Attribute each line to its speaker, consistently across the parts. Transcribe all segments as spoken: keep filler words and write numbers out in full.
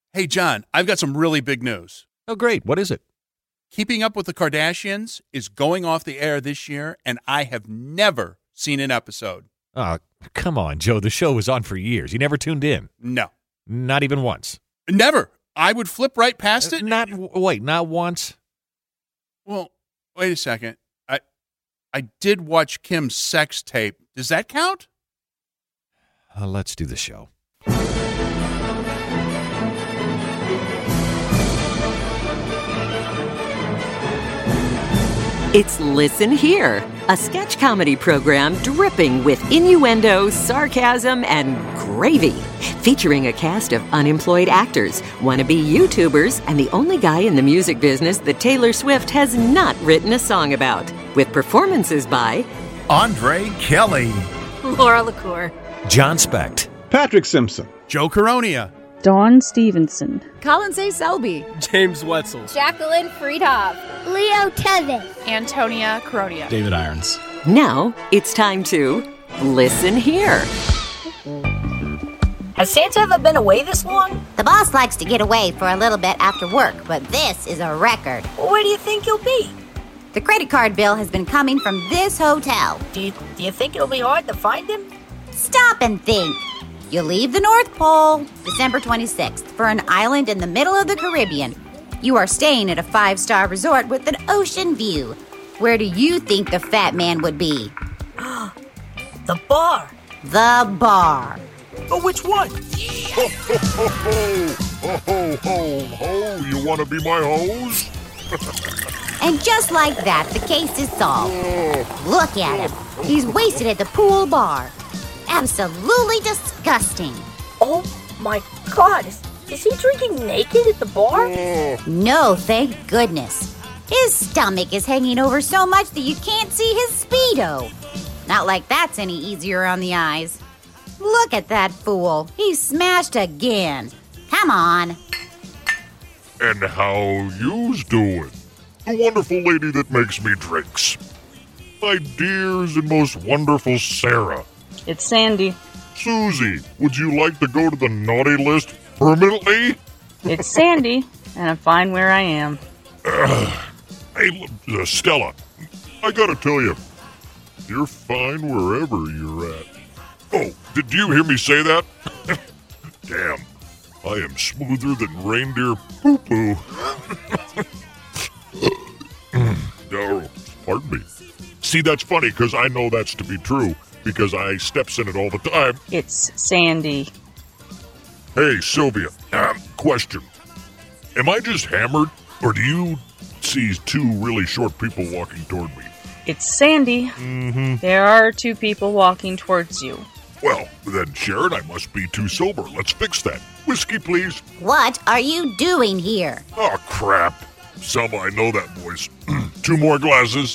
Speaker 1: Hey, John, I've got some really big news.
Speaker 2: Oh, great. What is it?
Speaker 1: Keeping Up with the Kardashians is going off the air this year, and I have never seen an episode.
Speaker 2: Oh, come on, Joe. The show was on for years. You never tuned in?
Speaker 1: No.
Speaker 2: Not even once?
Speaker 1: Never. I would flip right past it.
Speaker 2: Not, wait, not once?
Speaker 1: Well, wait a second. I, I did watch Kim's sex tape. Does that count?
Speaker 2: Uh, let's do the show.
Speaker 3: It's Listen Here, a sketch comedy program dripping with innuendo, sarcasm, and gravy. Featuring a cast of unemployed actors, wannabe YouTubers, and the only guy in the music business that Taylor Swift has not written a song about. With performances by
Speaker 4: Andre Kelly,
Speaker 5: Laura LaCour,
Speaker 2: John Specht,
Speaker 6: Patrick Simpson,
Speaker 1: Joe Caronia,
Speaker 7: Dawn Stevenson,
Speaker 5: Colin A. Selby,
Speaker 8: James Wetzel,
Speaker 9: Jacqueline Friedhoff, Leo Tevis,
Speaker 10: Antonia Coronia,
Speaker 11: David Irons.
Speaker 3: Now it's time to Listen Here.
Speaker 12: Has Santa ever been away this long?
Speaker 13: The boss likes to get away for a little bit after work, but this is a record.
Speaker 12: Well, where do you think he'll be?
Speaker 13: The credit card bill has been coming from this hotel.
Speaker 12: Do you, do you think it'll be hard to find him?
Speaker 13: Stop and think. You leave the North Pole December twenty-sixth for an island in the middle of the Caribbean. You are staying at a five-star resort with an ocean view. Where do you think the fat man would be?
Speaker 12: The bar.
Speaker 13: The bar.
Speaker 12: But which one?
Speaker 14: Ho, ho, ho, ho, ho, ho, ho. You want to be my hose?
Speaker 13: And just like that, the case is solved. Look at him. He's wasted at the pool bar. Absolutely disgusting.
Speaker 12: Oh my God, is, is he drinking naked at the bar?
Speaker 13: No, thank goodness. His stomach is hanging over so much that you can't see his Speedo. Not like that's any easier on the eyes. Look at that fool. He's smashed again. Come on.
Speaker 14: And how you's doing? The wonderful lady that makes me drinks. My dears and most wonderful Sarah.
Speaker 7: It's Sandy.
Speaker 14: Susie, would you like to go to the naughty list permanently?
Speaker 7: It's Sandy, and I'm fine where I am.
Speaker 14: Uh, hey, uh, Stella, I gotta tell you, you're fine wherever you're at. Oh, did you hear me say that? Damn, I am smoother than reindeer poo-poo. No, pardon me. See, that's funny, because I know that's to be true. Because I steps in it all the time.
Speaker 7: It's Sandy.
Speaker 14: Hey, Sylvia, uh, question. Am I just hammered, or do you see two really short people walking toward me?
Speaker 7: It's Sandy.
Speaker 14: Mm-hmm.
Speaker 7: There are two people walking towards you.
Speaker 14: Well, then, Sharon, I must be too sober. Let's fix that. Whiskey, please.
Speaker 13: What are you doing here?
Speaker 14: Oh, crap. Selma, I know that voice. Two more glasses.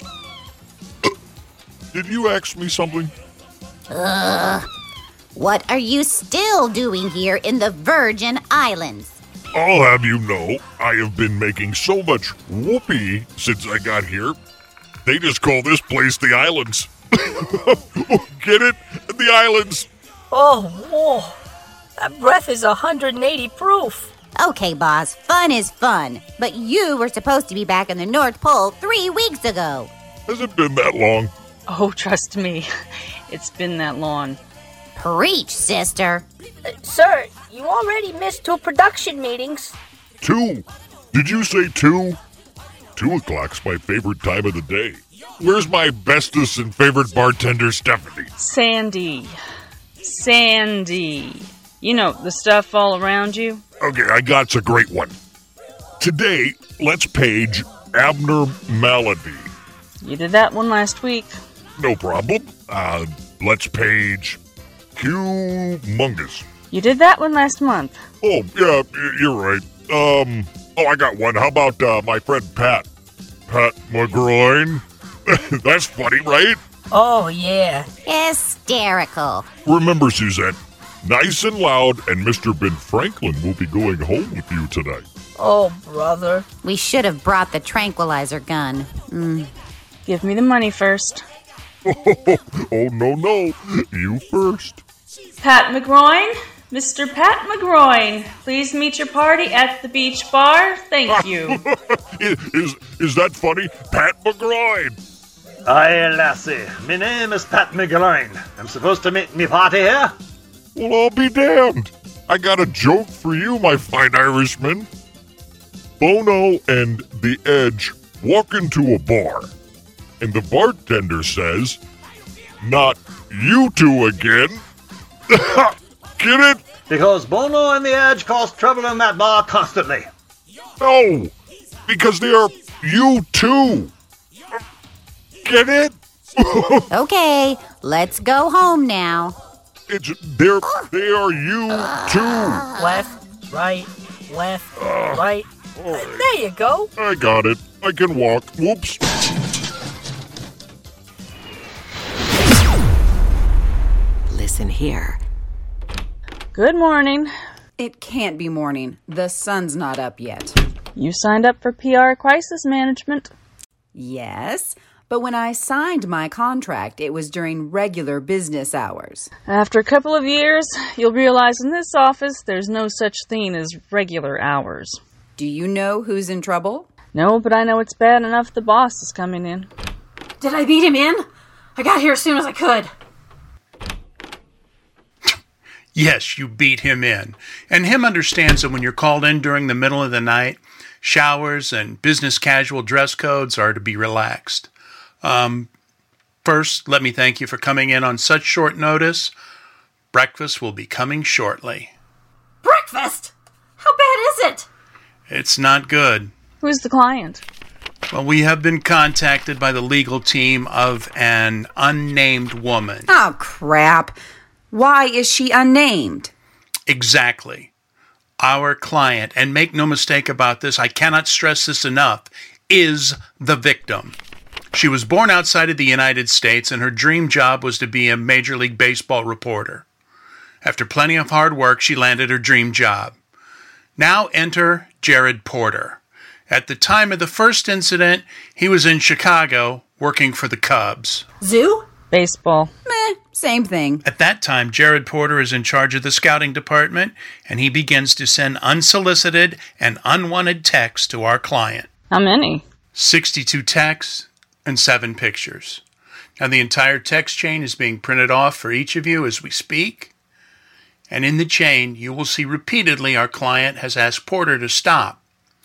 Speaker 14: Did you ask me something?
Speaker 13: Ugh. What are you still doing here in the Virgin Islands?
Speaker 14: I'll have you know, I have been making so much whoopee since I got here. They just call this place the Islands. Get it? The Islands.
Speaker 12: Oh, whoa. That breath is one hundred eighty proof.
Speaker 13: Okay, boss, fun is fun. But you were supposed to be back in the North Pole three weeks ago.
Speaker 14: Has it been that long?
Speaker 7: Oh, trust me. It's been that long.
Speaker 13: Preach, sister.
Speaker 12: Uh, sir, you already missed two production meetings.
Speaker 14: Two? Did you say two? Two o'clock's my favorite time of the day. Where's my bestest and favorite bartender, Stephanie?
Speaker 7: Sandy. Sandy. You know, the stuff all around you?
Speaker 14: Okay, I got's a great one. Today, let's page Abner Malady.
Speaker 7: You did that one last week.
Speaker 14: No problem. Uh, let's page Humongous.
Speaker 7: You did that one last month.
Speaker 14: Oh, yeah, you're right. Um, oh, I got one. How about uh, my friend Pat? Pat McGroin? That's funny, right?
Speaker 12: Oh, yeah.
Speaker 13: Hysterical.
Speaker 14: Remember, Suzette, nice and loud, and Mister Ben Franklin will be going home with you tonight.
Speaker 12: Oh, brother.
Speaker 13: We should have brought the tranquilizer gun. Mm.
Speaker 7: Give me the money first.
Speaker 14: Oh, no, no. You first.
Speaker 7: Pat McGroin, Mister Pat McGroin, please meet your party at the beach bar. Thank you.
Speaker 14: is, is is that funny? Pat McGroin.
Speaker 6: Aye, lassie. My name is Pat McGroin. I'm supposed to meet me party here?
Speaker 14: Well, I'll be damned. I got a joke for you, my fine Irishman. Bono and The Edge walk into a bar, and the bartender says, "Not you two again." Get it?
Speaker 6: Because Bono and The Edge cause trouble in that bar constantly.
Speaker 14: No, because they are you two. Get it?
Speaker 13: Okay, let's go home now.
Speaker 14: It's they're they are you two.
Speaker 12: Left, right, left, right.
Speaker 14: Oh,
Speaker 12: There you go.
Speaker 14: I got it. I can walk. Whoops.
Speaker 3: Listen here.
Speaker 7: Good morning.
Speaker 5: It can't be morning. The sun's not up yet.
Speaker 7: You signed up for P R Crisis Management.
Speaker 5: Yes, but when I signed my contract, it was during regular business hours.
Speaker 7: After a couple of years, you'll realize in this office there's no such thing as regular hours.
Speaker 5: Do you know who's in trouble?
Speaker 7: No, but I know it's bad enough the boss is coming in.
Speaker 8: Did I beat him in? I got here as soon as I could.
Speaker 1: Yes, you beat him in. And him understands that when you're called in during the middle of the night, showers and business casual dress codes are to be relaxed. Um, first, let me thank you for coming in on such short notice. Breakfast will be coming shortly.
Speaker 8: Breakfast? How bad is it?
Speaker 1: It's not good.
Speaker 7: Who's the client?
Speaker 1: Well, we have been contacted by the legal team of an unnamed woman.
Speaker 5: Oh, crap. Why is she unnamed?
Speaker 1: Exactly. Our client, and make no mistake about this, I cannot stress this enough, is the victim. She was born outside of the United States, and her dream job was to be a Major League Baseball reporter. After plenty of hard work, she landed her dream job. Now enter Jared Porter. At the time of the first incident, he was in Chicago working for the Cubs.
Speaker 8: Zoo?
Speaker 7: Baseball.
Speaker 5: Meh, same thing.
Speaker 1: At that time, Jared Porter is in charge of the scouting department, and he begins to send unsolicited and unwanted texts to our client.
Speaker 7: How many?
Speaker 1: sixty-two texts and seven pictures. Now, the entire text chain is being printed off for each of you as we speak. And in the chain, you will see repeatedly our client has asked Porter to stop.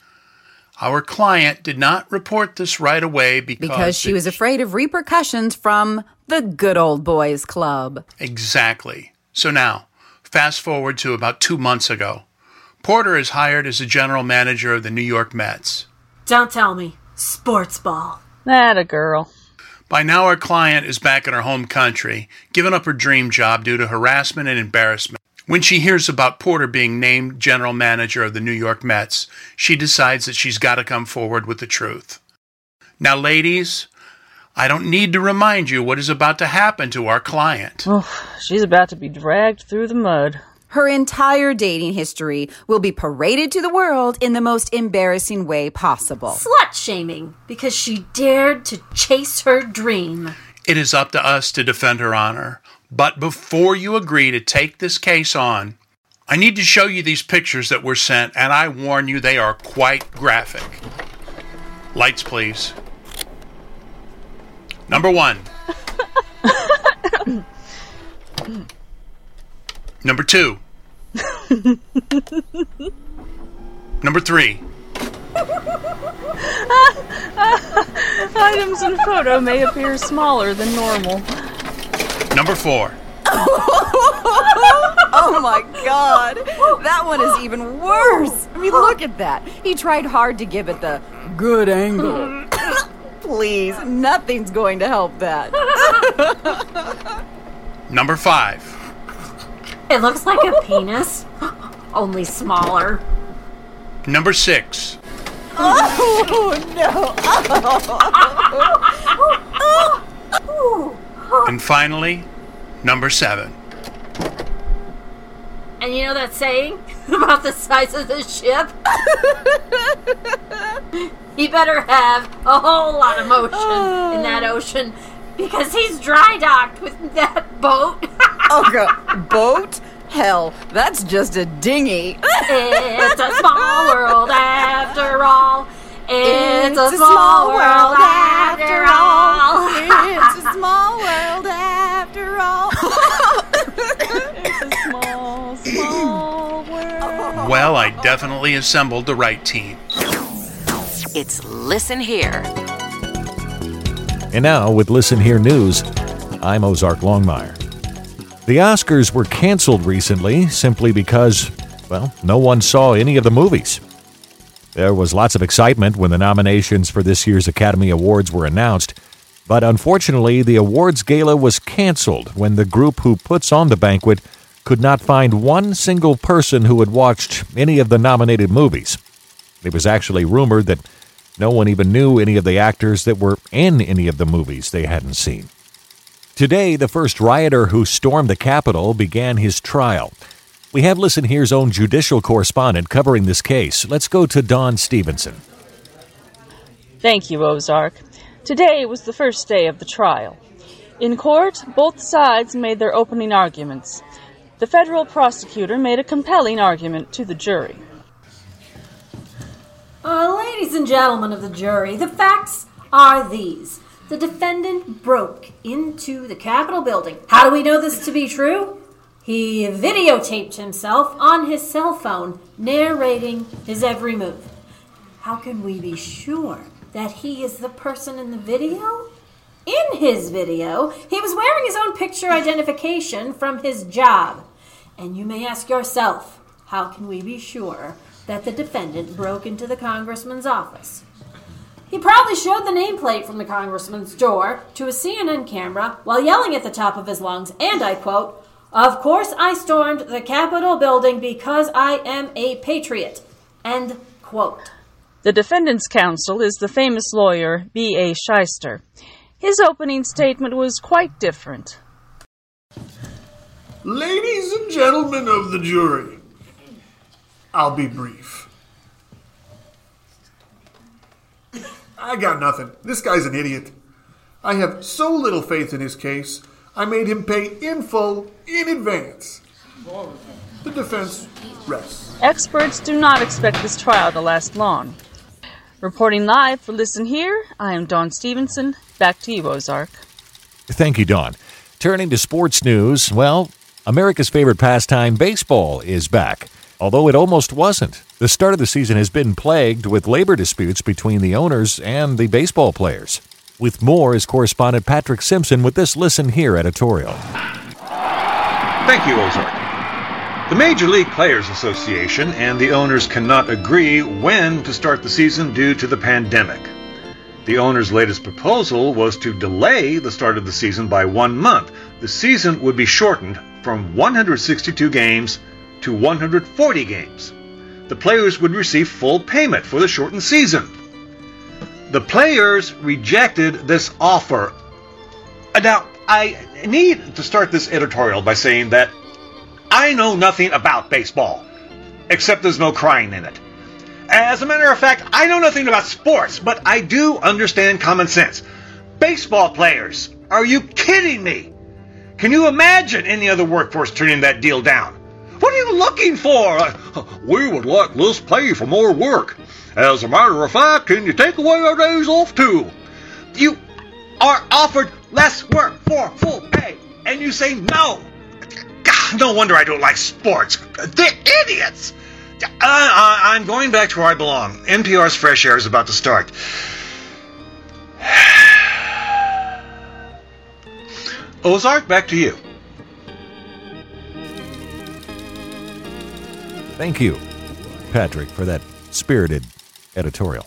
Speaker 1: Our client did not report this right away because...
Speaker 5: Because she was afraid of repercussions from the Good Old Boys Club.
Speaker 1: Exactly. So now, fast forward to about two months ago. Porter is hired as the general manager of the New York Mets.
Speaker 8: Don't tell me. Sports ball.
Speaker 7: That a girl.
Speaker 1: By now, our client is back in her home country, giving up her dream job due to harassment and embarrassment. When she hears about Porter being named general manager of the New York Mets, she decides that she's got to come forward with the truth. Now, ladies, I don't need to remind you what is about to happen to our client.
Speaker 7: Oh, she's about to be dragged through the mud.
Speaker 5: Her entire dating history will be paraded to the world in the most embarrassing way possible.
Speaker 8: Slut-shaming because she dared to chase her dream.
Speaker 1: It is up to us to defend her honor. But before you agree to take this case on, I need to show you these pictures that were sent, and I warn you, they are quite graphic. Lights, please. Number one. Number two. Number three.
Speaker 7: Items in photo may appear smaller than normal.
Speaker 1: Number four.
Speaker 5: Oh my God. That one is even worse. I mean, look at that. He tried hard to give it the good angle. Please, nothing's going to help that.
Speaker 1: Number five.
Speaker 8: It looks like a penis, only smaller.
Speaker 1: Number six.
Speaker 5: Oh, no.
Speaker 8: Oh.
Speaker 1: And finally, number seven.
Speaker 8: And you know that saying about the size of the ship? He better have a whole lot of motion in that ocean because he's dry docked with that boat.
Speaker 5: Oh, God. Boat? Hell, that's just a dinghy.
Speaker 8: It's a small world after all. It's,
Speaker 5: It's
Speaker 8: a,
Speaker 5: a
Speaker 8: small,
Speaker 5: small
Speaker 8: world
Speaker 5: world
Speaker 8: after all.
Speaker 5: It's a small world after all.
Speaker 7: It's a small, small world.
Speaker 1: Well, I definitely assembled the right team.
Speaker 3: It's Listen Here.
Speaker 2: And now, with Listen Here News, I'm Ozark Longmire. The Oscars were canceled recently simply because, well, no one saw any of the movies. There was lots of excitement when the nominations for this year's Academy Awards were announced, but unfortunately, the awards gala was canceled when the group who puts on the banquet could not find one single person who had watched any of the nominated movies. It was actually rumored that no one even knew any of the actors that were in any of the movies they hadn't seen. Today, the first rioter who stormed the Capitol began his trial. We have Listen Here's own judicial correspondent covering this case. Let's go to Dawn Stevenson.
Speaker 7: Thank you, Ozark. Today was the first day of the trial. In court, both sides made their opening arguments. The federal prosecutor made a compelling argument to the jury.
Speaker 8: Uh, ladies and gentlemen of the jury, the facts are these. The defendant broke into the Capitol building. How do we know this to be true? He videotaped himself on his cell phone, narrating his every move. How can we be sure that he is the person in the video? In his video, he was wearing his own picture identification from his job. And you may ask yourself, how can we be sure that the defendant broke into the congressman's office? He proudly showed the nameplate from the congressman's door to a C N N camera while yelling at the top of his lungs, and I quote, "Of course I stormed the Capitol building because I am a patriot." End quote.
Speaker 7: The defendant's counsel is the famous lawyer B A Shyster. His opening statement was quite different.
Speaker 10: Ladies and gentlemen of the jury, I'll be brief. I got nothing. This guy's an idiot. I have so little faith in his case, I made him pay in full, in advance. The defense rests.
Speaker 7: Experts do not expect this trial to last long. Reporting live for Listen Here, I am Dawn Stevenson. Back to you, Ozark.
Speaker 2: Thank you, Dawn. Turning to sports news, well, America's favorite pastime, baseball, is back. Although it almost wasn't. The start of the season has been plagued with labor disputes between the owners and the baseball players. With more is correspondent Patrick Simpson with this Listen Here editorial.
Speaker 11: Thank you, Ozark. The Major League Players Association and the owners cannot agree when to start the season due to the pandemic. The owners' latest proposal was to delay the start of the season by one month. The season would be shortened from one hundred sixty-two games to one hundred forty games. The players would receive full payment for the shortened season. The players rejected this offer. Now, I need to start this editorial by saying that I know nothing about baseball, except there's no crying in it. As a matter of fact, I know nothing about sports, but I do understand common sense. Baseball players, are you kidding me? Can you imagine any other workforce turning that deal down? What are you looking for? Uh, we would like less pay for more work. As a matter of fact, can you take away our days off too? You are offered less work for full pay, and you say no. God, no wonder I don't like sports. They're idiots. Uh, I'm going back to where I belong. N P R's Fresh Air is about to start. Ozark, back to you.
Speaker 2: Thank you, Patrick, for that spirited editorial.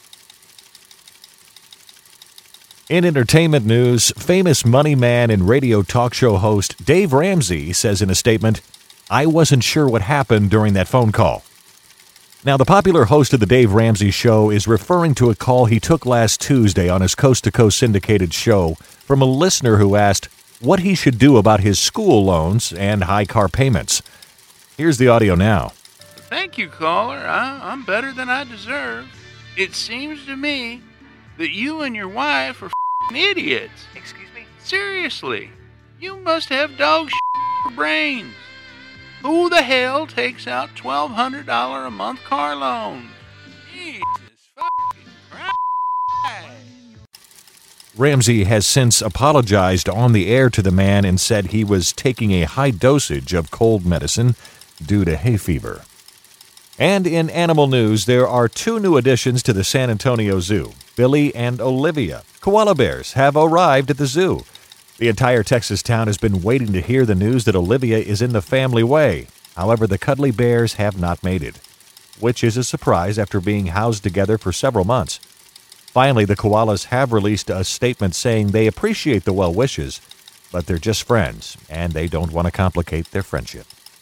Speaker 2: In entertainment news, famous money man and radio talk show host Dave Ramsey says in a statement, "I wasn't sure what happened during that phone call." Now, the popular host of the Dave Ramsey Show is referring to a call he took last Tuesday on his coast-to-coast syndicated show from a listener who asked what he should do about his school loans and high car payments. Here's the audio now.
Speaker 1: Thank you, caller. I, I'm better than I deserve. It seems to me that you and your wife are f***ing idiots. Excuse me? Seriously. You must have dog shit for brains. Who the hell takes out twelve hundred dollars a month car loan? Jesus fucking Christ.
Speaker 2: Ramsey has since apologized on the air to the man and said he was taking a high dosage of cold medicine due to hay fever. And in animal news, there are two new additions to the San Antonio Zoo. Billy and Olivia, koala bears, have arrived at the zoo. The entire Texas town has been waiting to hear the news that Olivia is in the family way. However, the cuddly bears have not made it, which is a surprise after being housed together for several months. Finally, the koalas have released a statement saying they appreciate the well wishes, but they're just friends, and they don't want to complicate their friendship.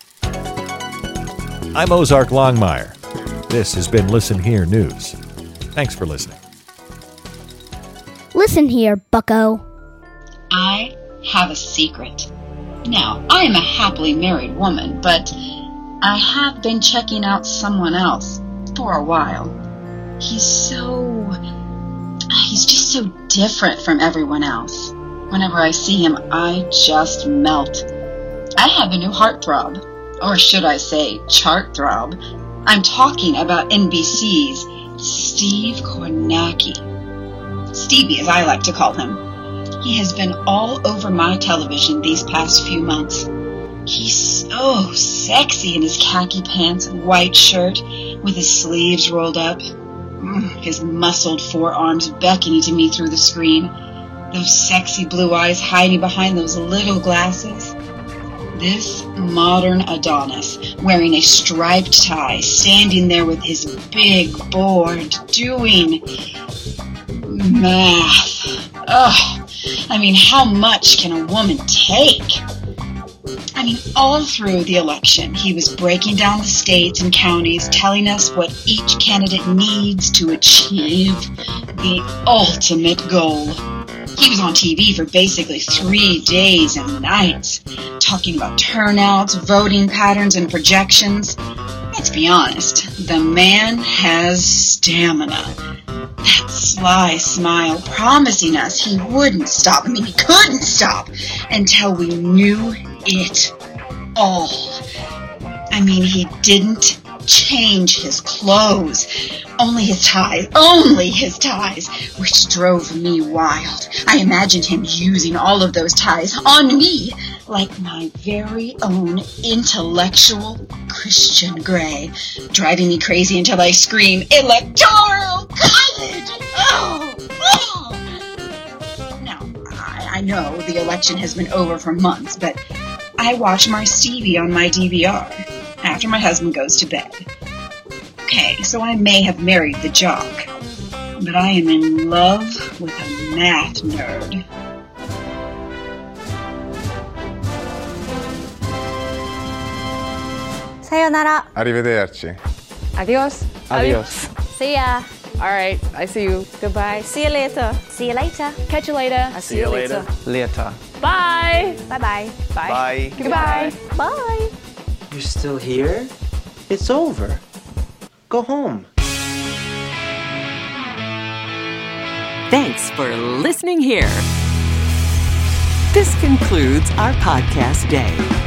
Speaker 2: I'm Ozark Longmire. This has been Listen Here News. Thanks for listening.
Speaker 9: Listen here, bucko.
Speaker 15: I have a secret. Now, I am a happily married woman, but I have been checking out someone else for a while. He's so... He's just so different from everyone else. Whenever I see him, I just melt. I have a new heartthrob. Or should I say, chart throb. I'm talking about N B C's Steve Kornacki. Stevie, as I like to call him. He has been all over my television these past few months. He's so sexy in his khaki pants and white shirt with his sleeves rolled up. His muscled forearms beckoning to me through the screen. Those sexy blue eyes hiding behind those little glasses. This modern Adonis, wearing a striped tie, standing there with his big board, doing math. Ugh. I mean, how much can a woman take? I mean, all through the election, he was breaking down the states and counties, telling us what each candidate needs to achieve the ultimate goal. He was on T V for basically three days and nights, talking about turnouts, voting patterns, and projections. Let's be honest, the man has stamina. That sly smile promising us he wouldn't stop. I mean, he couldn't stop until we knew it all. I mean, he didn't change his clothes. Only his ties, only his ties, which drove me wild. I imagined him using all of those ties on me, like my very own intellectual Christian Grey, driving me crazy until I scream, Electoral College! Oh! Oh! Now, I, I know the election has been over for months, but I watch my Stevie on my D V R after my husband goes to bed. Okay, so I may have married the jock, but I am in love with a math nerd.
Speaker 16: Sayonara.
Speaker 17: Arrivederci.
Speaker 16: Adios.
Speaker 17: Adios.
Speaker 16: See ya.
Speaker 18: All right, I see you. Goodbye.
Speaker 16: See you later. See you later.
Speaker 18: Catch you later.
Speaker 17: I see you later. Later.
Speaker 18: Bye.
Speaker 16: Bye-bye.
Speaker 18: Bye.
Speaker 17: Bye.
Speaker 18: Goodbye.
Speaker 16: Bye.
Speaker 19: You're still here? It's over. Go home.
Speaker 3: Thanks for listening here. This concludes our podcast day.